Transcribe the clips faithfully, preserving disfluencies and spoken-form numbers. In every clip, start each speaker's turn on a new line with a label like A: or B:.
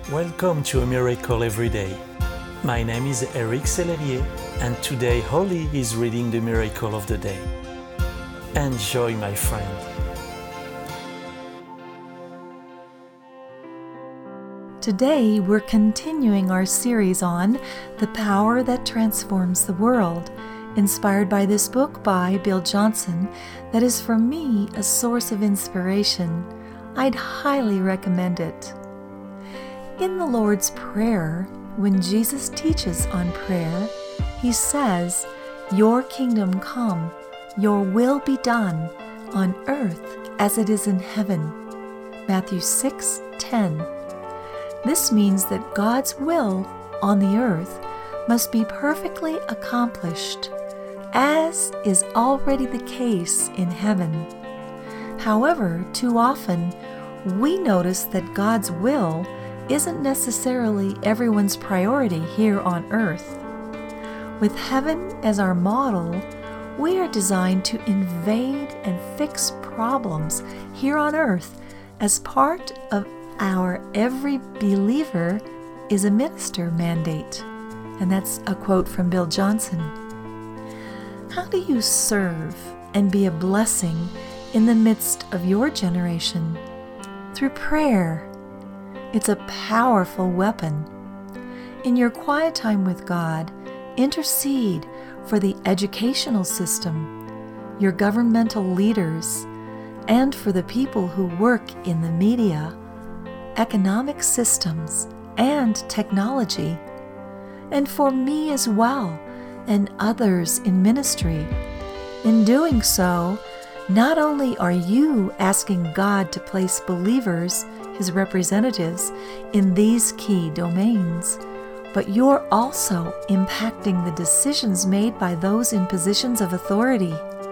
A: Welcome to A Miracle Every Day. My name is Eric Sellerier, and today Holly is reading the Miracle of the Day. Enjoy, my friend.
B: Today we're continuing our series on The Power That Transforms the World, inspired by this book by Bill Johnson that is for me a source of inspiration. I'd highly recommend it. In the Lord's Prayer, when Jesus teaches on prayer, he says, "Your kingdom come, your will be done, on earth as it is in heaven." Matthew six ten. This means that God's will on the earth must be perfectly accomplished, as is already the case in heaven. However, too often, we notice that God's will isn't necessarily everyone's priority here on earth. With heaven as our model, we are designed to invade and fix problems here on earth as part of our every believer is a minister mandate. And that's a quote from Bill Johnson. How do you serve and be a blessing in the midst of your generation? Through prayer. It's a powerful weapon. In your quiet time with God, intercede for the educational system, your governmental leaders, and for the people who work in the media, economic systems, and technology, and for me as well, and others in ministry. In doing so, not only are you asking God to place believers, his representatives, in these key domains, but you're also impacting the decisions made by those in positions of authority.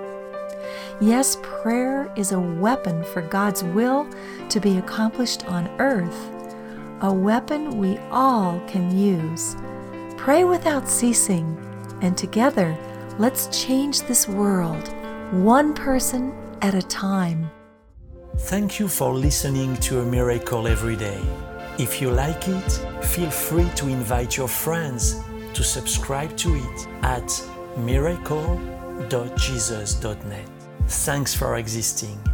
B: Yes, prayer is a weapon for God's will to be accomplished on earth, a weapon we all can use. Pray without ceasing, and together, let's change this world, one person at a time.
A: Thank you for listening to A Miracle Every Day. If you like it, feel free to invite your friends to subscribe to it at miracle dot jesus dot net. Thanks for existing.